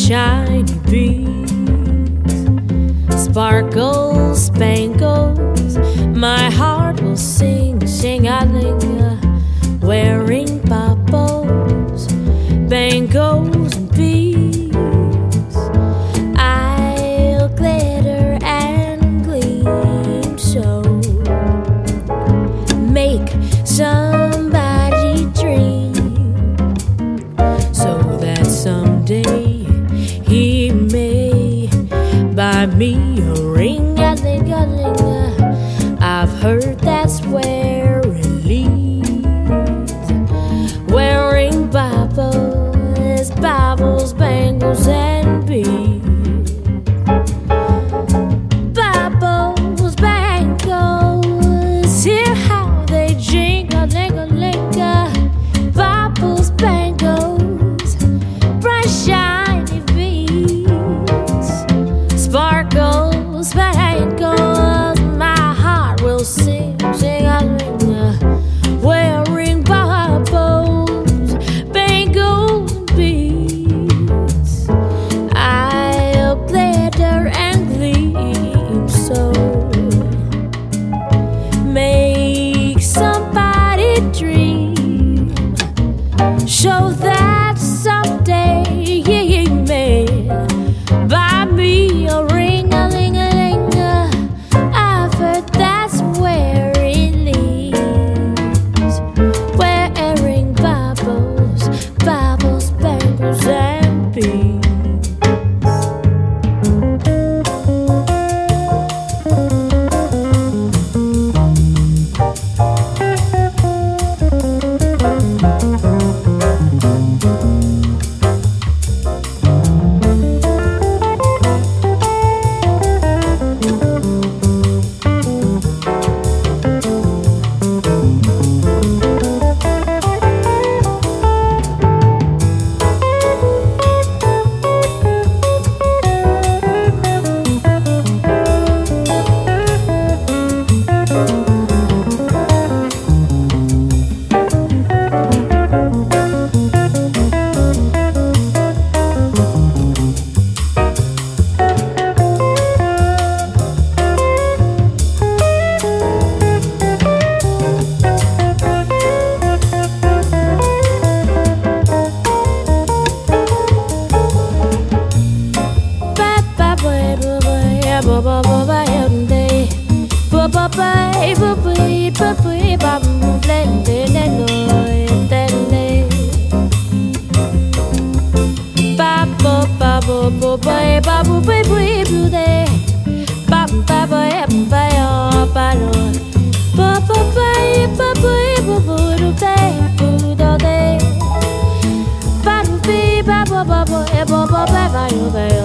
shiny beads, sparkles, spangles. My heart will sing, sing-a-ling, wearing bubbles, bangles and beads. I'll glitter and gleam, so make somebody dream, so that someday he may buy me a ring-a-ling-a-ling. I've heard that's where it leads, wearing bubbles, bubbles, bangles and beads. Bubbles, bangles, hear how they jingle-ling-a-ling-a. Bubbles, bangles, bright shiny beads, sparkles, bangles. My heart will sing, sing-a-ling, wearing bubbles, bangles and beads. I'll glitter and gleam, so make somebody dream, show that someday he may buy me a ring-a-ling-a-ling. I've heard that's where it leads, wearing bubbles, bubbles, bangles and beads. Bye.